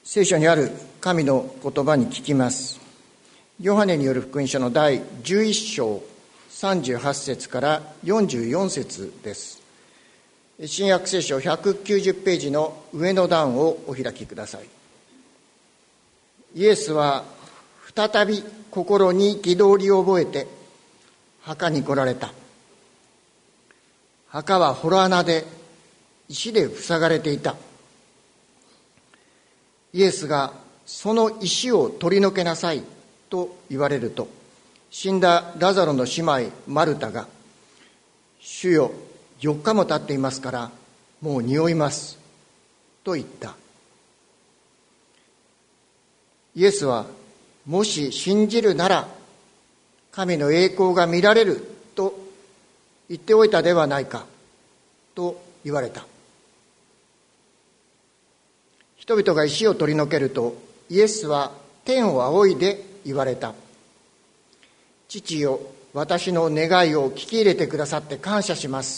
聖書にある神の言葉に聞きます。ヨハネによる福音書の第11章38節から44節です。新約聖書190ページの上の段をお開きください。イエスは再び心に憤りを覚えて墓に来られた。墓は洞穴で石で塞がれていた。イエスがその石を取り除けなさいと言われると、死んだラザロの姉妹マルタが、主よ、4日も経っていますからもう匂いますと言った。イエスは、もし信じるなら神の栄光が見られると言っておいたではないかと言われた。人々が石を取り除けると、イエスは天を仰いで言われた。父よ、私の願いを聞き入れてくださって感謝します。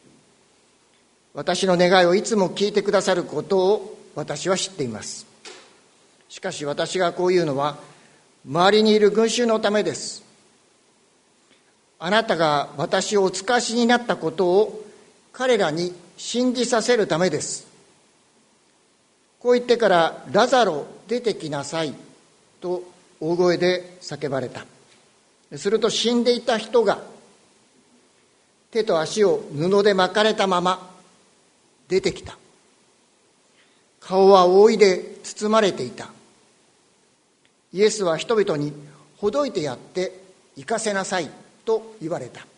私の願いをいつも聞いてくださることを私は知っています。しかし私がこういうのは周りにいる群衆のためです。あなたが私をお使わしになったことを彼らに信じさせるためです。こう言ってから、ラザロ出てきなさいと大声で叫ばれた。すると死んでいた人が手と足を布で巻かれたまま出てきた。顔は覆いで包まれていた。イエスは人々に、ほどいてやって行かせなさいと言われた。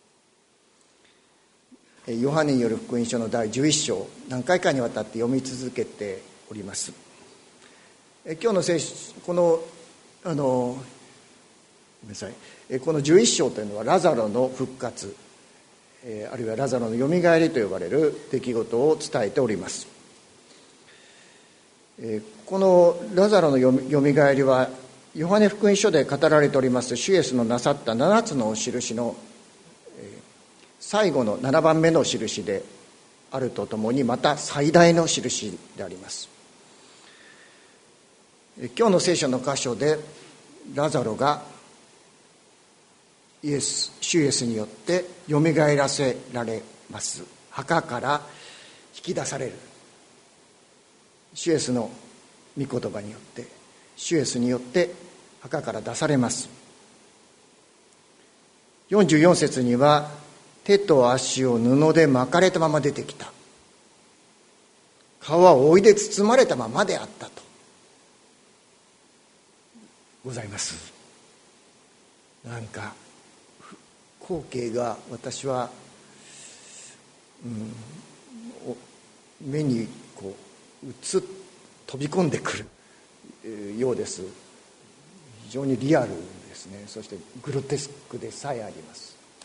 ヨハネによる福音書の第11章、何回かにわたって読み続けております。今日の聖書、この11章というのはラザロの復活、あるいはラザロのよみがえりと呼ばれる出来事を伝えております。このラザロのよみがえりは、ヨハネ福音書で語られております主イエスのなさった7つの印の最後の7番目の印であるとともに、また最大の印であります。今日の聖書の箇所でラザロが主イエスによってよみがえらせられます。墓から引き出される。主イエスの御言葉によって、主イエスによって墓から出されます。44節には、手と足を布で巻かれたまま出てきた。顔は覆いで包まれたままであったとございます。なんか光景が私は、目にこう飛び込んでくるようです。非常にリアルですね。そしてグロテスクでさえあります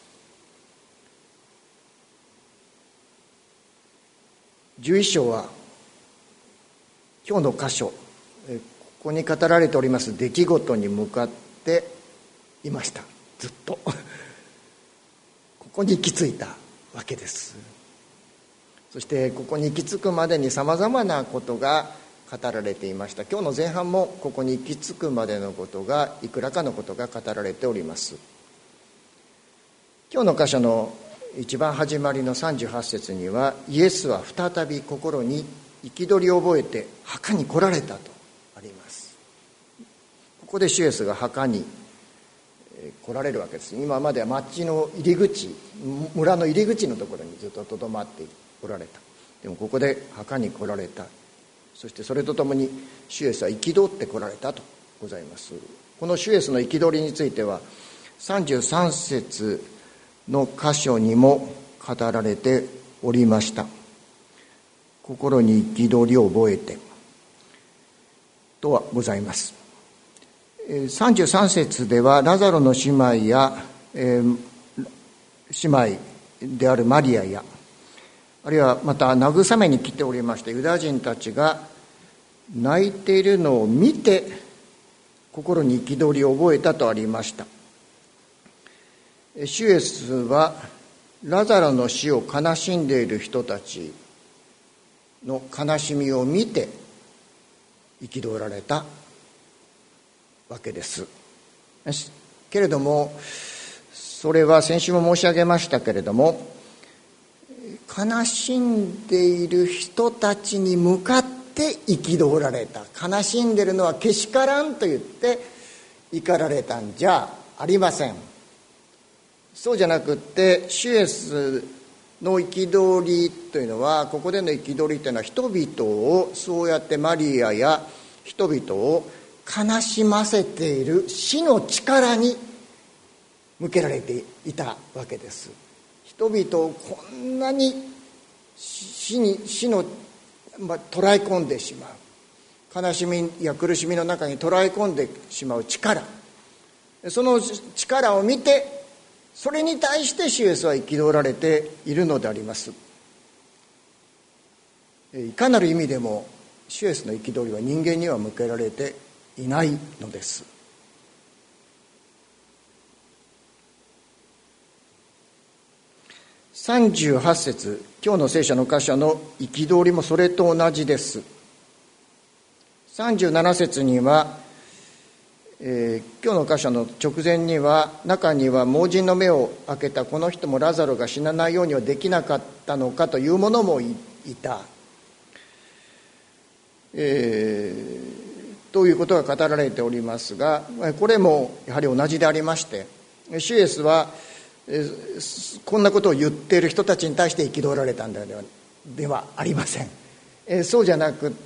。11章は今日の箇所、ここに語られております出来事に向かっていました。ずっとここに行き着いたわけです。そしてここに行き着くまでにさまざまなことが語られていました。今日の前半もここに行き着くまでのことが、いくらかのことが語られております。今日の箇所の一番始まりの38節には、イエスは再び心に憤りを覚えて墓に来られたとあります。ここで主イエスが墓に来られるわけです。今までは町の入り口、村の入り口のところにずっととどまっておられた。でもここで墓に来られた。そしてそれとともに主イエスは憤って来られたとございます。この主イエスの憤りについては33節の箇所にも語られておりました。心に憤りを覚えてとはございます。33節ではラザロの姉妹や、姉妹であるマリアや、あるいはまた慰めに来ておりましたユダヤ人たちが泣いているのを見て心に憤りを覚えたとありました。主イエスはラザロの死を悲しんでいる人たちの悲しみを見て憤られたわけです。けれどもそれは先週も申し上げましたけれども、悲しんでいる人たちに向かって憤られた。悲しんでいるのはけしからんと言って怒られたんじゃありません。そうじゃなくって主イエスの憤りというのは、ここでの憤りというのは人々を、そうやってマリアや人々を悲しませている死の力に向けられていたわけです。人々をこんなに死の、捉え込んでしまう、悲しみや苦しみの中に捉え込んでしまう力、その力を見て、それに対して主イエスは憤られているのであります。いかなる意味でも主イエスの憤りは人間には向けられていないのです。38節、今日の聖書の箇所の憤りもそれと同じです。37節には、今日の箇所の直前には、中には盲人の目を開けたこの人もラザロが死なないようにはできなかったのかというものもいた、ということが語られておりますが、これもやはり同じでありまして、主イエスはこんなことを言っている人たちに対して憤られたんではありません。そうじゃなくって、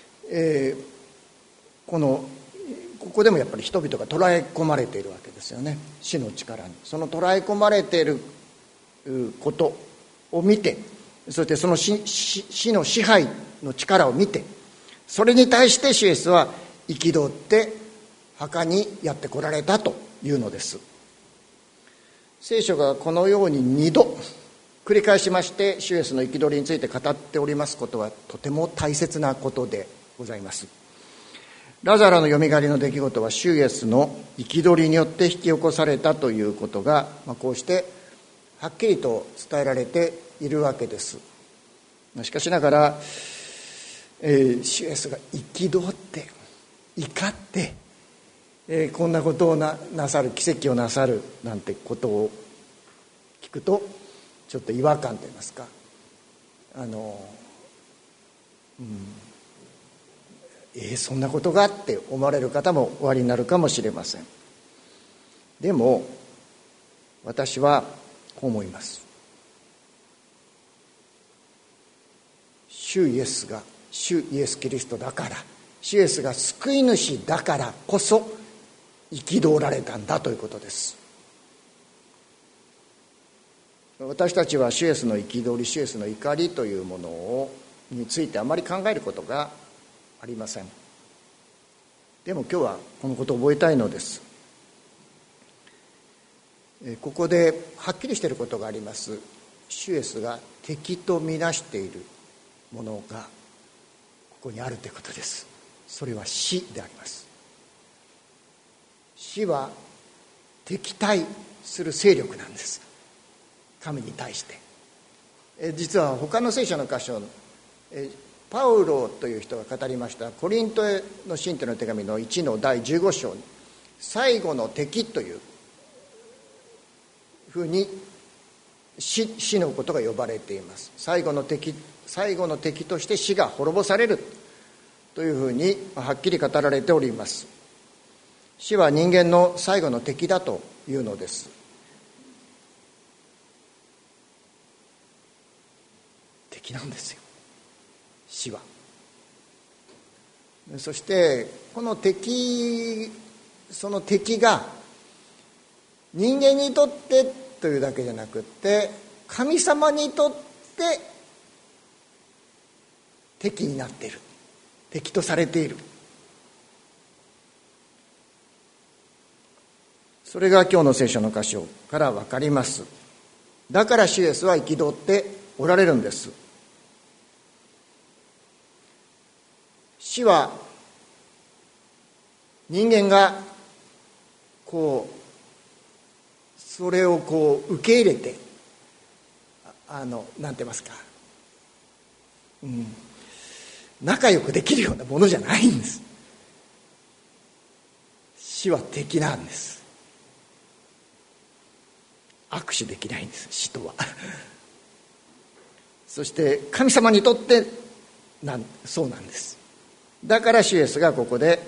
ここでもやっぱり人々が捉え込まれているわけですよね。死の力に、その捉え込まれていることを見て、そしてその死の支配の力を見て、それに対して主イエスは憤って墓にやって来られたというのです。聖書がこのように2度繰り返しまして主イエスの憤りについて語っておりますことは、とても大切なことでございます。ラザロのよみがえりの出来事は主イエスの憤りによって引き起こされたということが、こうしてはっきりと伝えられているわけです。しかしながら、主イエスが憤って怒って、こんなことを なさる、奇跡をなさるなんてことを聞くと、ちょっと違和感といいますか、そんなことがって思われる方もおありになるかもしれません。でも私はこう思います。主イエスが主イエスキリストだから、主イエスが救い主だからこそ憤られたんだということです。私たちは主イエスの憤り、主イエスの怒りというものについてあまり考えることがありません。でも今日はこのことを覚えたいのです。ここではっきりしていることがあります。主イエスが敵とみなしているものがここにあるということです。それは死であります。死は敵対する勢力なんです、神に対して。実は他の聖書の箇所、パウロという人が語りましたコリントへの信徒の手紙の1の第15章に、最後の敵というふうに死のことが呼ばれています。最後の敵として死が滅ぼされるというふうにはっきり語られております。死は人間の最後の敵だというのです。敵なんですよ、死は。そしてこの敵、その敵が人間にとってというだけじゃなくって、神様にとって敵になっている、敵とされている。それが今日の聖書の箇所から分かります。だから主イエスは憤っておられるんです。死は人間がそれを受け入れて、なんて言いますか、 仲良くできるようなものじゃないんです。死は敵なんです。握手できないんです、死とは。そして神様にとってそうなんです。だから主イエスがここで、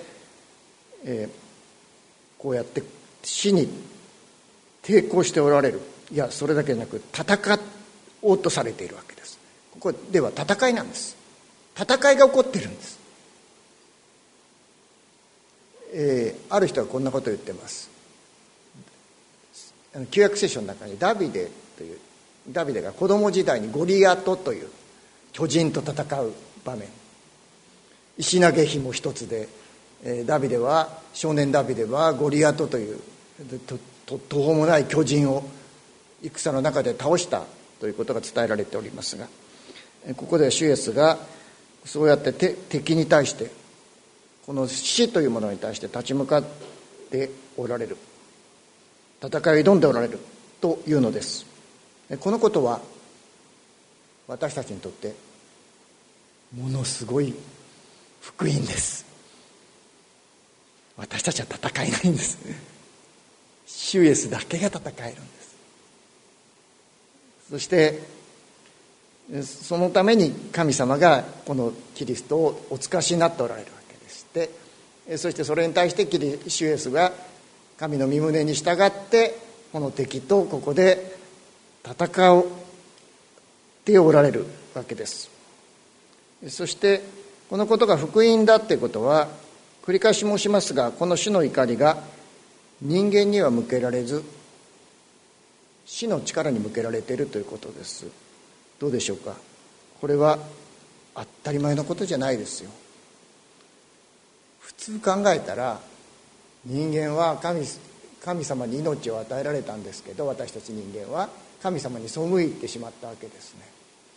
こうやって死に抵抗しておられる。いや、それだけでなく戦おうとされているわけです。ここでは戦いなんです。戦いが起こっているんです。ある人はこんなことを言ってます。旧約聖書の中にダビデが子供時代にゴリアトという巨人と戦う場面、石投げ紐一つで少年ダビデはゴリアトという途方もない巨人を戦の中で倒したということが伝えられておりますが、ここでは主イエスがそうやって敵に対して、この死というものに対して立ち向かっておられる、戦いを挑んでおられるというのです。このことは私たちにとってものすごい福音です。私たちは戦えないんです。主イエスだけが戦えるんです。そしてそのために神様がこのキリストをお使わしになっておられるわけでして、そしてそれに対して主イエスが神の御胸に従ってこの敵とここで戦っておられるわけです。そしてこのことが福音だってことは、繰り返し申しますが、この主の怒りが人間には向けられず死の力に向けられているということです。どうでしょうか。これは当たり前のことじゃないですよ。普通考えたら、人間は神様に命を与えられたんですけど、私たち人間は神様に背いてしまったわけですね。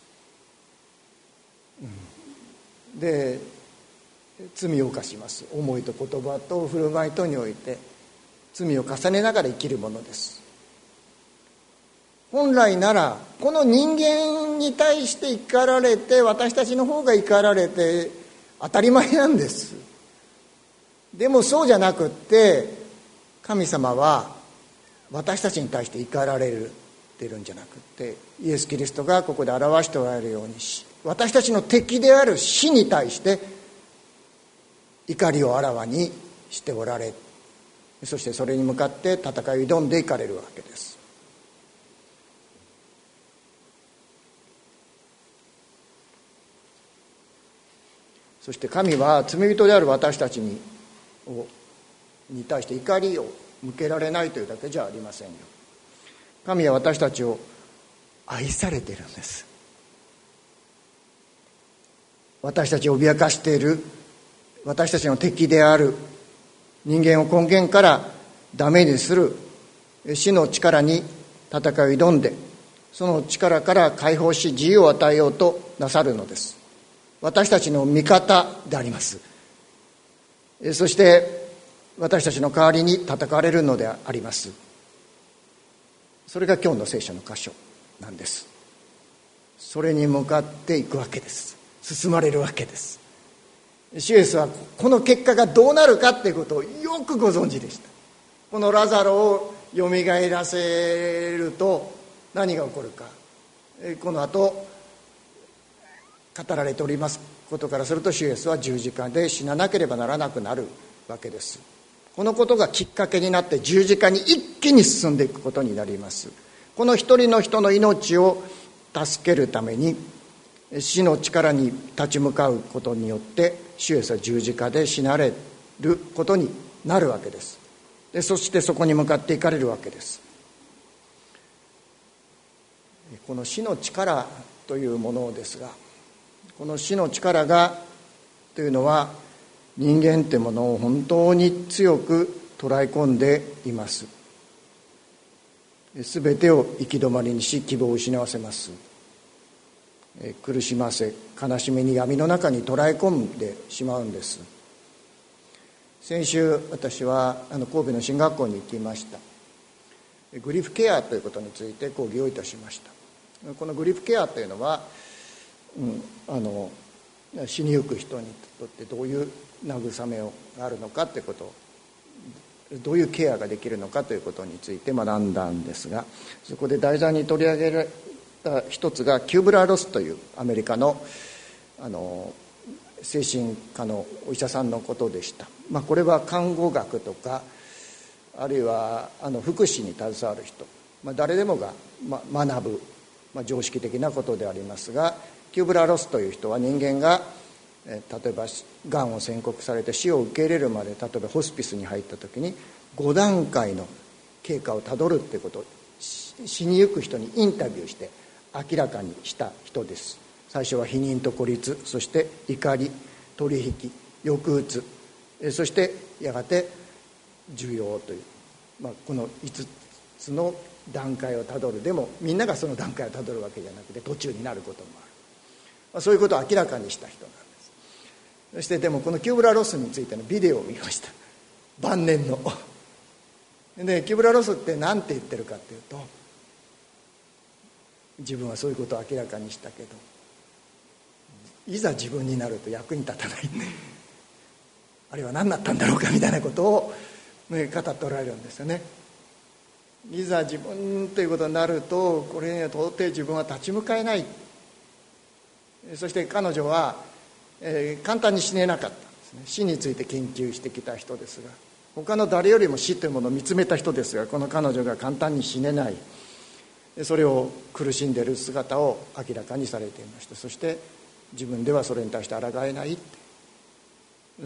で、罪を犯します。思いと言葉と振る舞いとにおいて罪を重ねながら生きるものです。本来ならこの人間に対して怒られて、私たちの方が怒られて当たり前なんです。でもそうじゃなくって、神様は私たちに対して怒られてるんじゃなくって、イエス・キリストがここで表しておられるように、私たちの敵である死に対して怒りをあらわにしておられ、そしてそれに向かって戦いを挑んでいかれるわけです。そして神は罪人である私たちに対して怒りを向けられないというだけじゃありませんよ。神は私たちを愛されているんです。私たちを脅かしている、私たちの敵である人間を根源からダメにする死の力に戦いを挑んで、その力から解放し自由を与えようとなさるのです。私たちの味方であります。そして私たちの代わりに戦われるのであります。それが今日の聖書の箇所なんです。それに向かっていくわけです。進まれるわけです。主イエスはこの結果がどうなるかっていうことをよくご存知でした。このラザロをよみがえらせると何が起こるか、この後語られておりますことからすると、主イエスは十字架で死ななければならなくなるわけです。このことがきっかけになって十字架に一気に進んでいくことになります。この一人の人の命を助けるために死の力に立ち向かうことによって、主イエスは十字架で死なれることになるわけです。で、そしてそこに向かっていかれるわけです。この死の力というものですが、この死の力がというのは人間というものを本当に強く捉え込んでいます。すべてを行き止まりにし、希望を失わせます。苦しませ、悲しみに闇の中に捉え込んでしまうんです。先週私は神戸の進学校に行きました。グリフケアということについて講義をいたしました。このグリフケアというのは、 死にゆく人にとってどういう慰めがあるのかということを、どういうケアができるのかということについて学んだんですが、そこで題材に取り上げられた一つがキューブラー・ロスというアメリカの精神科のお医者さんのことでした。これは看護学とかあるいは福祉に携わる人、誰でもが学ぶ、常識的なことでありますが、キューブラー・ロスという人は人間が例えばがんを宣告されて死を受け入れるまで、例えばホスピスに入った時に5段階の経過をたどるっていうことを死にゆく人にインタビューして明らかにした人です。最初は否認と孤立、そして怒り、取引、抑うつ、そしてやがて受容という、この5つの段階をたどる。でもみんながその段階をたどるわけじゃなくて途中になることもある。そういうことを明らかにした人なんです。そしてでもこのキューブラー・ロスについてのビデオを見ました、晩年の。でキューブラー・ロスって何て言ってるかっていうと、自分はそういうことを明らかにしたけど、いざ自分になると役に立たないあれは何だったんだろうかみたいなことを、語っておられるんですよね。いざ自分ということになると、これには到底自分は立ち向かえない。そして彼女は、簡単に死ねなかったんですね。死について研究してきた人ですが、他の誰よりも死というものを見つめた人ですが、この彼女が簡単に死ねない、それを苦しんでいる姿を明らかにされていました。そして自分ではそれに対して抗えないって、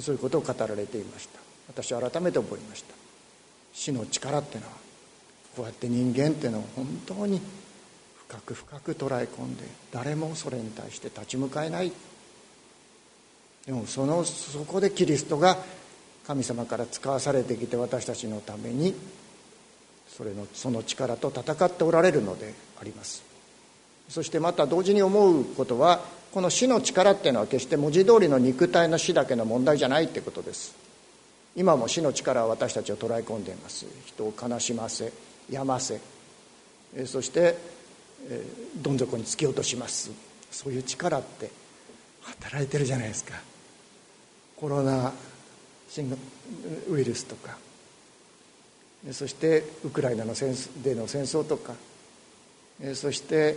そういうことを語られていました。私は改めて思いました。死の力っていうのは、こうやって人間っていうのを本当に深く深く捉え込んで、誰もそれに対して立ち向かえない。でもそこでキリストが神様から使わされてきて、私たちのためにその力と戦っておられるのであります。そしてまた同時に思うことは、この死の力っていうのは決して文字通りの肉体の死だけの問題じゃないってことです。今も死の力は私たちを捉え込んでいます。人を悲しませ、病ませ、そしてどん底に突き落とします。そういう力って働いてるじゃないですか。コロナウイルスとか、そしてウクライナでの戦争とか、そして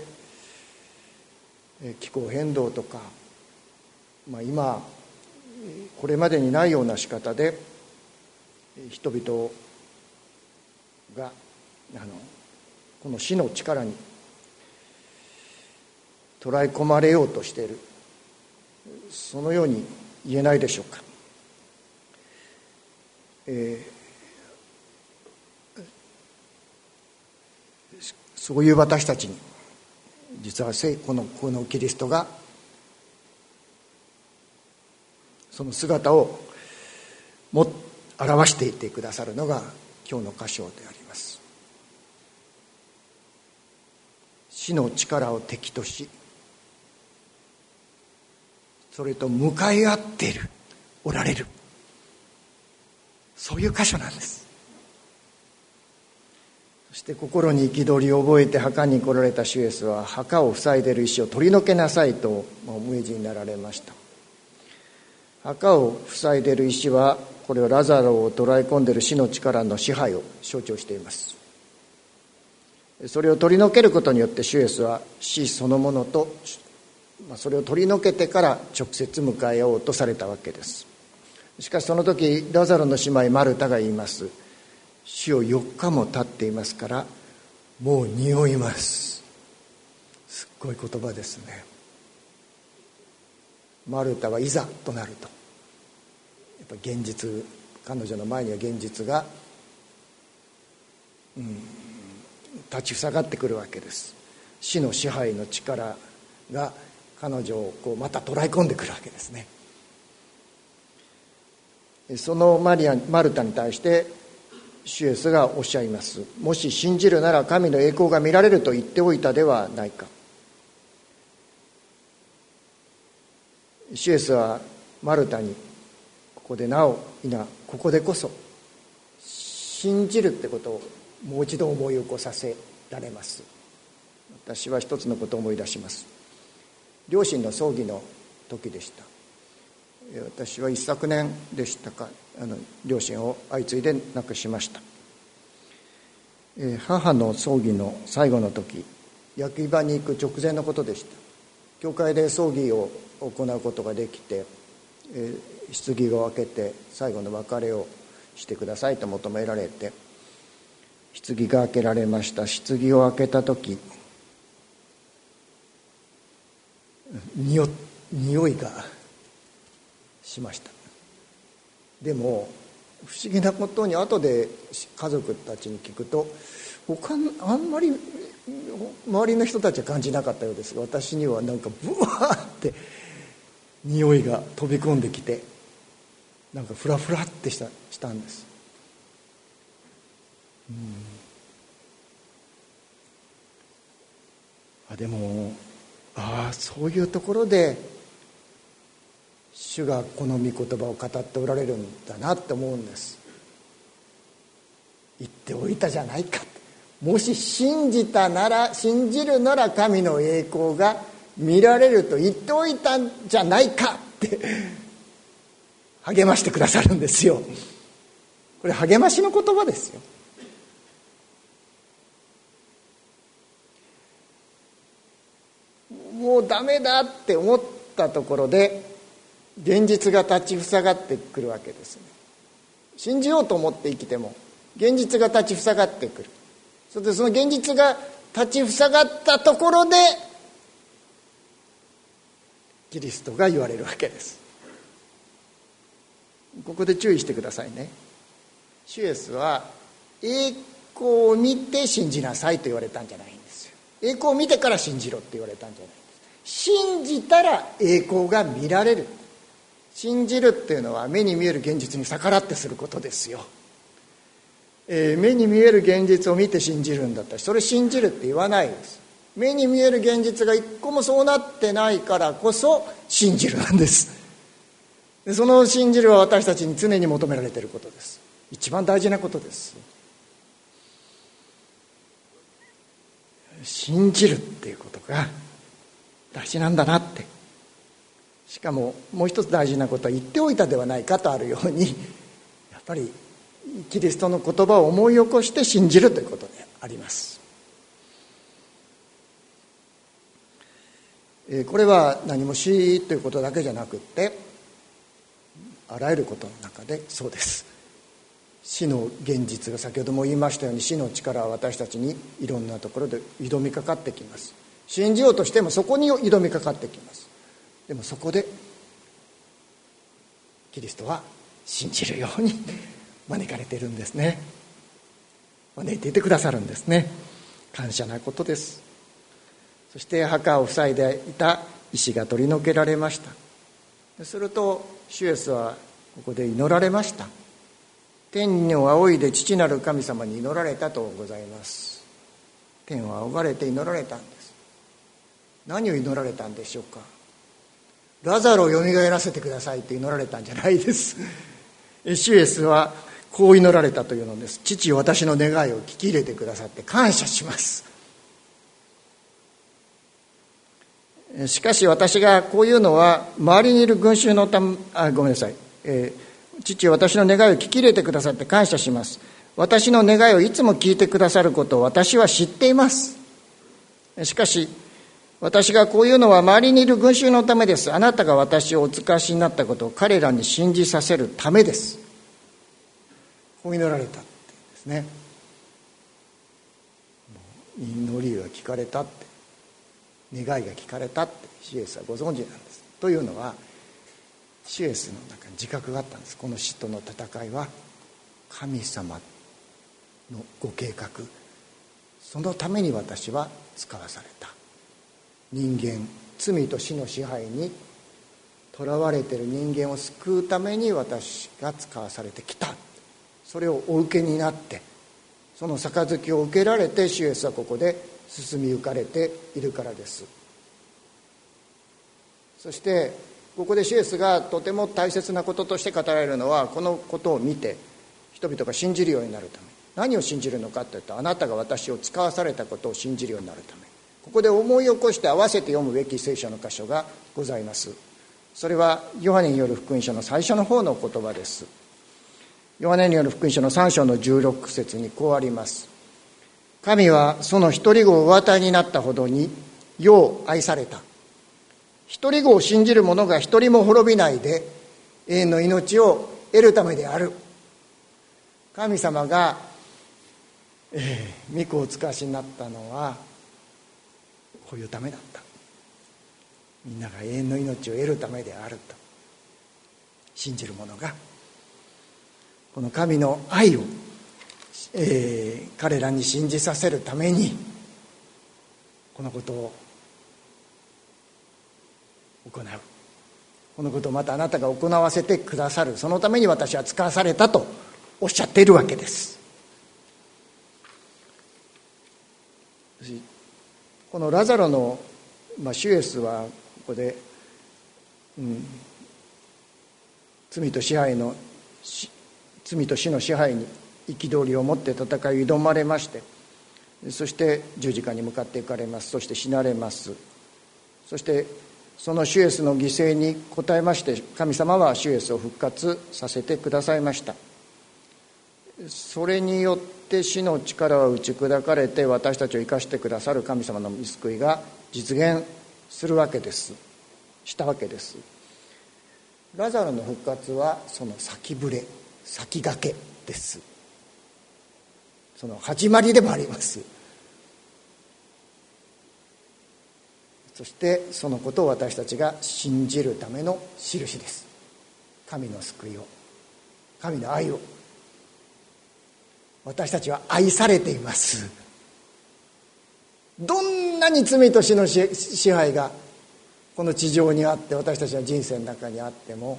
気候変動とか、今これまでにないような仕方で人々がこの死の力に捉え込まれようとしている、そのように言えないでしょうか。そういう私たちに、実はこのキリストがその姿を表していてくださるのが今日の箇所であります。死の力を敵とし、それと向かい合っておられる、そういう箇所なんです。そして心に憤りを覚えて墓に来られた主イエスは、墓を塞いでいる石を取り除けなさいとお命じになられました。墓を塞いでいる石は、これをラザロを捉え込んでいる死の力の支配を象徴しています。それを取り除けることによって、主イエスは死そのものと、それを取り除けてから直接迎えようとされたわけです。しかしその時、ラザロの姉妹マルタが言います。死を4日も経っていますから、もう匂います。すっごい言葉ですね。マルタはいざとなると、やっぱ現実、彼女の前には現実が立ちふさがってくるわけです。死の支配の力が彼女をまた捉え込んでくるわけですね。そのマルタに対して主イエスがおっしゃいます。もし信じるなら神の栄光が見られると言っておいたではないか。主イエスはマルタに、ここでなお今ここでこそ信じるってことをもう一度思い起こさせられます。私は一つのことを思い出します。両親の葬儀の時でした。 私は一昨年でしたか、両親を相次いで亡くしました。母の葬儀の最後の時、焼き場に行く直前のことでした。教会で葬儀を行うことができて、棺を開けて最後の別れをしてくださいと求められて、棺が開けられました。棺を開けた時、匂いがしました。でも不思議なことに後で家族たちに聞くと、あんまり周りの人たちは感じなかったようですが、私にはなんかブワーって匂いが飛び込んできて、なんかフラフラってしたんです。でもそういうところで主がこの御言葉を語っておられるんだなって思うんです。言っておいたじゃないか、もし信じるなら神の栄光が見られると言っておいたんじゃないかって励ましてくださるんですよ。これ励ましの言葉ですよ。もうダメだって思ったところで現実が立ちふさがってくるわけですね。信じようと思って生きても現実が立ちふさがってくる。それでその現実が立ちふさがったところでキリストが言われるわけです。ここで注意してくださいね。主イエスは栄光を見て信じなさいと言われたんじゃないんですよ。栄光を見てから信じろって言われたんじゃないんです。信じたら栄光が見られる。信じるっていうのは目に見える現実に逆らってすることですよ。目に見える現実を見て信じるんだったらそれ信じるって言わないです。目に見える現実が一個もそうなってないからこそ信じるなんです。でその信じるは私たちに常に求められていることです。一番大事なことです。信じるっていうことが大事なんだなって。しかももう一つ大事なことは言っておいたではないかとあるように、やっぱりキリストの言葉を思い起こして信じるということであります。これは何も死ということだけじゃなくってあらゆることの中でそうです。死の現実が先ほども言いましたように、死の力は私たちにいろんなところで挑みかかってきます。信じようとしてもそこに挑みかかってきます。でもそこでキリストは信じるように招かれているんですね。招いていてくださるんですね。感謝なことです。そして墓を塞いでいた石が取り除けられました。すると主イエスはここで祈られました。天を仰いで父なる神様に祈られたとございます。天を仰がれて祈られたんです。何を祈られたんでしょうか。ラザロをよみがえらせてくださいって祈られたんじゃないです。主イエスはこう祈られたというのです。父よ、私の願いを聞き入れてくださって感謝します。しかし私がこういうのは周りにいる群衆のため、ごめんなさい。父よ、私の願いを聞き入れてくださって感謝します。私の願いをいつも聞いてくださることを私は知っています。しかし私がこういうのは周りにいる群衆のためです。あなたが私をお使わしになったことを彼らに信じさせるためです。こう祈られたってですね。祈りが聞かれたって、願いが聞かれたって主イエスはご存知なんです。というのは主イエスの中に自覚があったんです。この死との戦いは神様のご計画、そのために私は使わされた。人間、罪と死の支配にとらわれている人間を救うために私が使わされてきた。それをお受けになって、その杯を受けられて主イエスはここで進みゆかれているからです。そしてここで主イエスがとても大切なこととして語られるのは、このことを見て人々が信じるようになるため。何を信じるのかというと、あなたが私を使わされたことを信じるようになるため。ここで思い起こして合わせて読むべき聖書の箇所がございます。 それはヨハネによる福音書の最初の方の言葉です。ヨハネによる福音書の3章の16節にこうあります。神はその一人子をお与えになったほどに世を愛された。一人子を信じる者が一人も滅びないで永遠の命を得るためである。神様が、御子をお使わしになったのはこういうためだった。みんなが永遠の命を得るためであると信じる者が、この神の愛を、彼らに信じさせるためにこのことを行う。このことをまたあなたが行わせてくださる。そのために私は使わされたとおっしゃっているわけです。このラザロの、主イエスはここで、罪と死の支配に憤りを持って戦いを挑まれまして、そして十字架に向かっていかれます。そして死なれます。そしてその主イエスの犠牲に応えまして、神様は主イエスを復活させてくださいました。それによって死の力は打ち砕かれて、私たちを生かしてくださる神様の御救いが実現するわけです。したわけです。ラザロの復活はその先触れ、先駆けです。その始まりでもあります。そしてそのことを私たちが信じるための印です。神の救いを、神の愛を。私たちは愛されています。どんなに罪と死の支配がこの地上にあって、私たちの人生の中にあっても、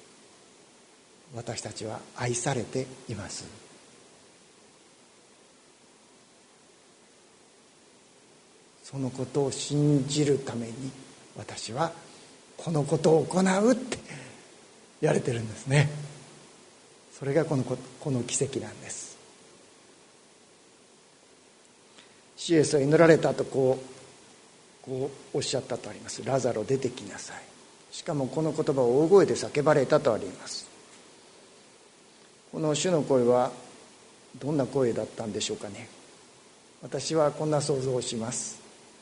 私たちは愛されています。そのことを信じるために私はこのことを行うってやれてるんですね。それがこの奇跡なんです。主イエスは祈られたとこうおっしゃったとあります。ラザロ出てきなさい。しかもこの言葉を大声で叫ばれたとあります。この主の声はどんな声だったんでしょうかね。私はこんな想像をします。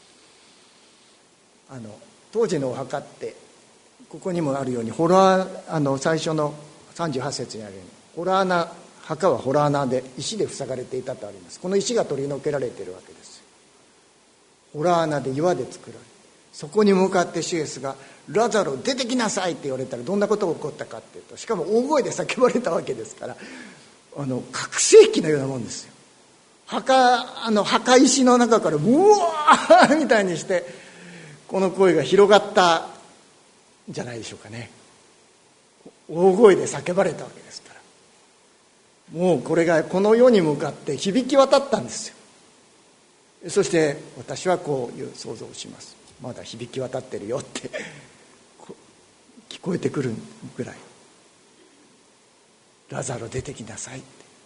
当時のお墓ってここにもあるように最初の38節にあるように墓は洞穴で石で塞がれていたとあります。この石が取り除けられているわけです。洞穴で岩で作られ、そこに向かって主イエスがラザロ出てきなさいって言われたらどんなことが起こったかっていうと、しかも大声で叫ばれたわけですから、拡声器のようなもんですよ。墓石の中からうわーみたいにしてこの声が広がったんじゃないでしょうかね。大声で叫ばれたわけですから、もうこれがこの世に向かって響き渡ったんですよ。そして私はこういう想像をします。まだ響き渡ってるよって聞こえてくるぐらい、ラザロ出てきなさいって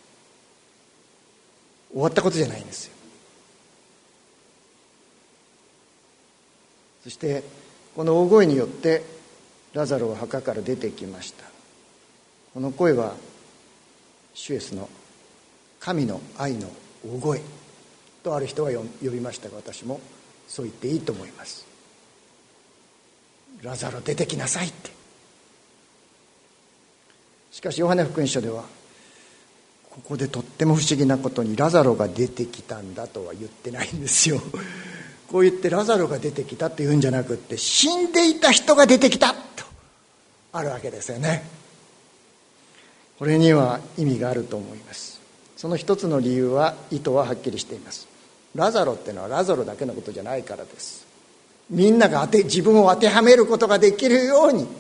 終わったことじゃないんですよ。そしてこの大声によってラザロは墓から出てきました。この声は主イエスの神の愛の大声とある人は呼びましたが、私もそう言っていいと思います。ラザロ出てきなさいって。しかしヨハネ福音書ではここでとっても不思議なことに、ラザロが出てきたんだとは言ってないんですよ。こう言ってラザロが出てきたって言うんじゃなくって、死んでいた人が出てきたとあるわけですよね。これには意味があると思います。その一つの理由は、意図ははっきりしています。ラザロっていうのはラザロだけのことじゃないからです。みんなが自分を当てはめることができるように、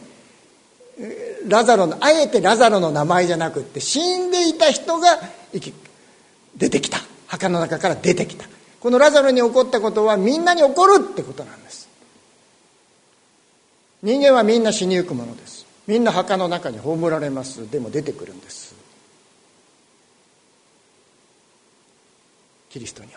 あえてラザロの名前じゃなくって、死んでいた人が出てきた。墓の中から出てきた。このラザロに起こったことはみんなに起こるってことなんです。人間はみんな死にゆくものです。みんな墓の中に葬られます。でも出てくるんです。キリストによって。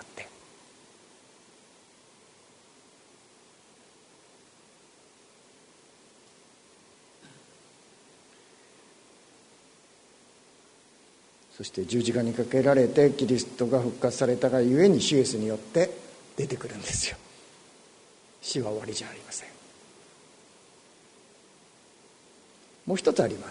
そして十字架にかけられてキリストが復活されたがゆえに主イエスによって出てくるんですよ。死は終わりじゃありません。もう一つあります。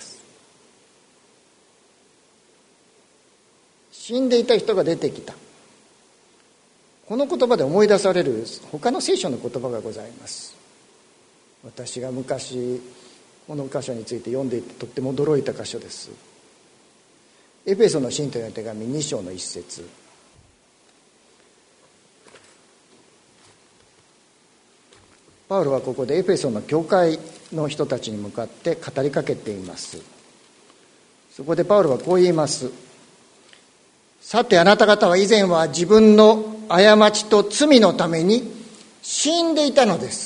死んでいた人が出てきた。この言葉で思い出される他の聖書の言葉がございます。私が昔この箇所について読んでいてとっても驚いた箇所です。エフェソの信徒への手紙2章の1節。パウロはここでエフェソの教会の人たちに向かって語りかけています。そこでパウロはこう言います。さてあなた方は以前は自分の過ちと罪のために死んでいたのです。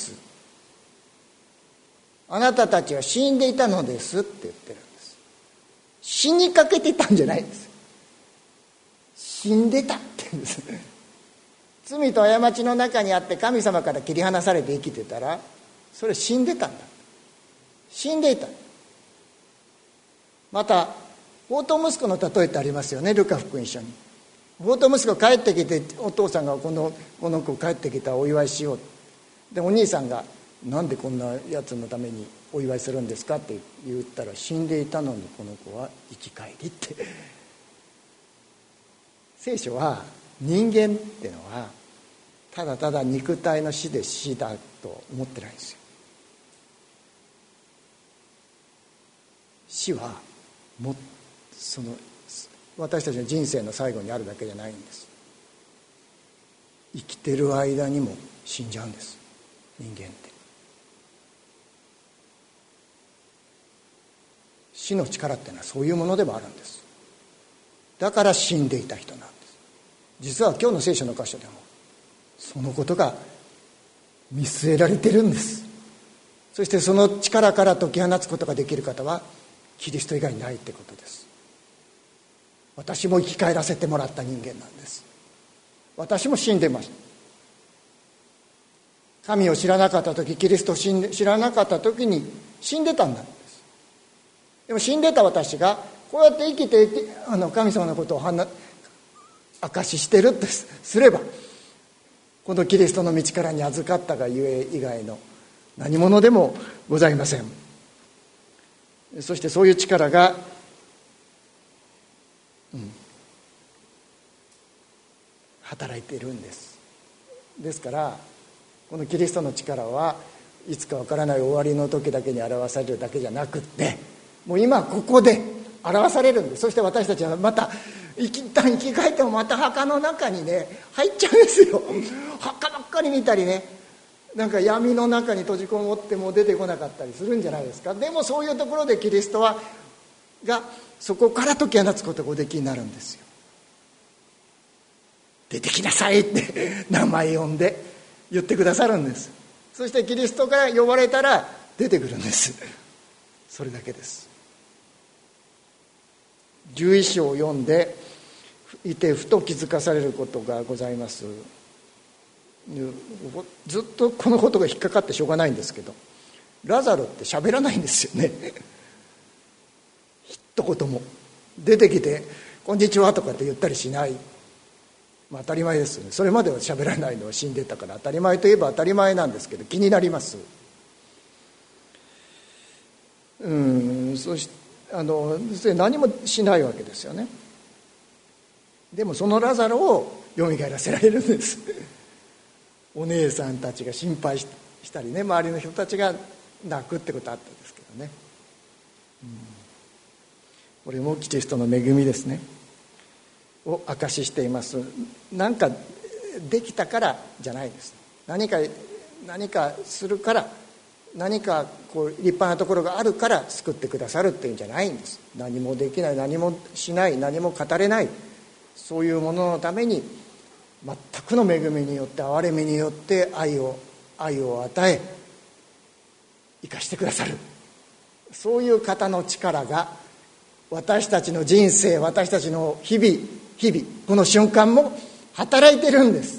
あなたたちは死んでいたのですって言ってるんです。死にかけてたんじゃないんです。死んでたって言うんです。罪と過ちの中にあって神様から切り離されて生きてたら、それ死んでたんだ。死んでいた。また放蕩息子の例えってありますよね、ルカ福音書に。放蕩息子帰ってきて、お父さんがこの子帰ってきたお祝いしよう。でお兄さんがなんでこんなやつのためにお祝いするんですかって言ったら、死んでいたのにこの子は生き返りって。聖書は人間っていうのはただただ肉体の死で死だと思ってないんですよ。死はもその私たちの人生の最後にあるだけじゃないんです。生きてる間にも死んじゃうんです、人間って。死の力っていうのはそういうものでもあるんです。だから死んでいた人なんです。実は今日の聖書の箇所でもそのことが見据えられているんです。そしてその力から解き放つことができる方はキリスト以外にないってことです。私も生き返らせてもらった人間なんです。私も死んでました。神を知らなかった時、キリストを知らなかった時に死んでたんだ。でも死んでた私がこうやって生きて神様のことを証ししてるってすれば、このキリストの道からに預かったがゆえ以外の何者でもございません。そしてそういう力が、働いているんです。ですからこのキリストの力はいつかわからない終わりの時だけに表されるだけじゃなくって、もう今ここで表されるんです。そして私たちはまた一旦生き返ってもまた墓の中にね入っちゃうんですよ。墓ばっかり見たりね、なんか闇の中に閉じこもっても出てこなかったりするんじゃないですか。でもそういうところでキリストがそこから解き放つことがおできになるんですよ。出てきなさいって名前呼んで言ってくださるんです。そしてキリストから呼ばれたら出てくるんです。それだけです。11章を読んでいてふと気づかされることがございます。ずっとこのことが引っかかってしょうがないんですけど、ラザロって喋らないんですよね。一言も出てきてこんにちはとかって言ったりしない。当たり前ですよね。それまでは喋らないのは死んでたから当たり前といえば当たり前なんですけど、気になります。そして何もしないわけですよね。でもそのラザロをよみがえらせられるんです。お姉さんたちが心配したりね、周りの人たちが泣くってことあったんですけどね、これもキリストの恵みですねを証ししています。何かできたからじゃないです。何かするから、何かこう立派なところがあるから救ってくださるっていうんじゃないんです。何もできない、何もしない、何も語れない、そういうもののために全くの恵みによって憐れみによって愛を与え生かしてくださる、そういう方の力が私たちの人生、私たちの日々この瞬間も働いてるんです。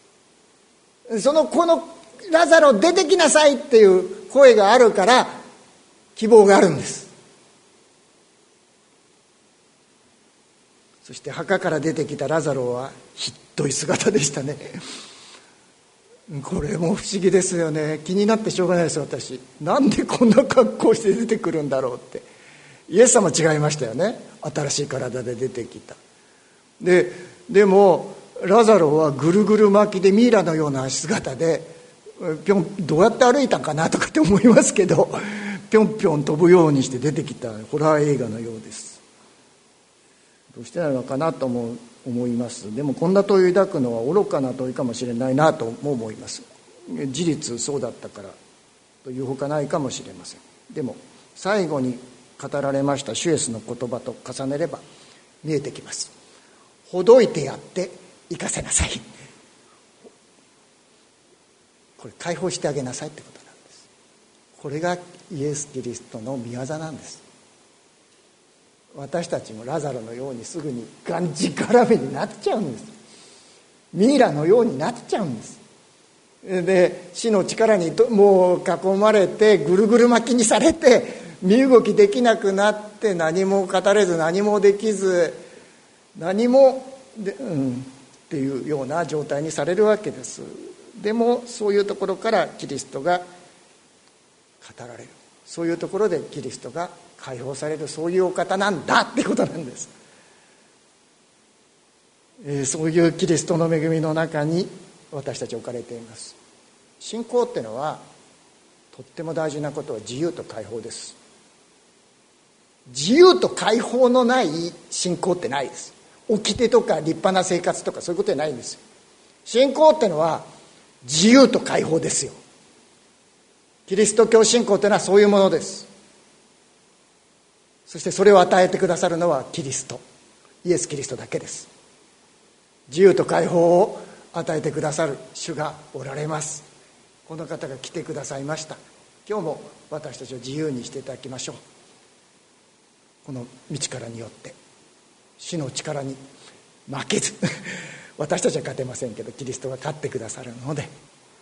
このラザロ出てきなさいっていう声があるから希望があるんです。 そして墓から出てきたラザロはひっどい姿でしたね。これも不思議ですよね。気になってしょうがないです。私なんでこんな格好して出てくるんだろうって。イエス様違いましたよね。新しい体で出てきた。でもラザロはぐるぐる巻きでミイラのような姿でどうやって歩いたかなとかって思いますけど、ぴょんぴょん飛ぶようにして出てきたホラー映画のようです。どうしてなのかなと思います。でもこんな問いを抱くのは愚かな問いかもしれないなとも思います。事実そうだったからというほかないかもしれません。でも最後に語られました主イエスの言葉と重ねれば見えてきます。ほどいてやって生かせなさい。これ解放してあげなさいってことなんです。これがイエス・キリストの御業なんです。私たちもラザロのようにすぐにがんじがらめになっちゃうんです。ミイラのようになっちゃうんです。で死の力にもう囲まれてぐるぐる巻きにされて身動きできなくなって何も語れず何もできず何もっていうような状態にされるわけです。でもそういうところからキリストが語られる、そういうところでキリストが解放される、そういうお方なんだってことなんです。そういうキリストの恵みの中に私たち置かれています。信仰ってのはとっても大事なことは自由と解放です。自由と解放のない信仰ってないです。掟とか立派な生活とかそういうことじゃないんですよ。信仰ってのは自由と解放ですよ。キリスト教信仰というのはそういうものです。そしてそれを与えてくださるのはキリスト、イエス・キリストだけです。自由と解放を与えてくださる主がおられます。この方が来てくださいました。今日も私たちを自由にしていただきましょう。この道からによって死の力に負けず私たちは勝てませんけどキリストが勝ってくださるので、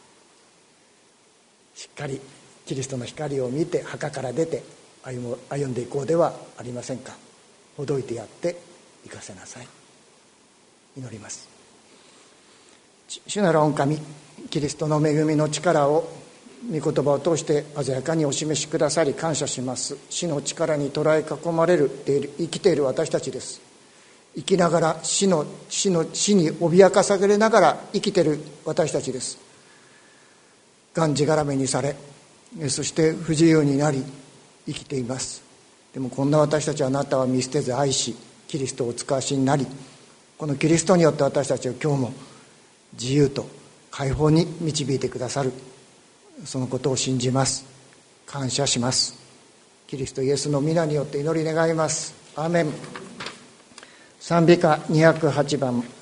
しっかりキリストの光を見て墓から出て歩んでいこうではありませんか。ほどいてやって生かせなさい。祈ります。主なる御神、キリストの恵みの力を御言葉を通して鮮やかにお示しくださり感謝します。死の力に捉え囲まれる生きている私たちです。生きながら死に脅かされながら生きている私たちです。がんじがらめにされ、そして不自由になり生きています。でもこんな私たちはあなたは見捨てず愛し、キリストをお使わしになり、このキリストによって私たちを今日も自由と解放に導いてくださる、そのことを信じます。感謝します。キリストイエスの皆によって祈り願います。アーメン。賛美歌208番。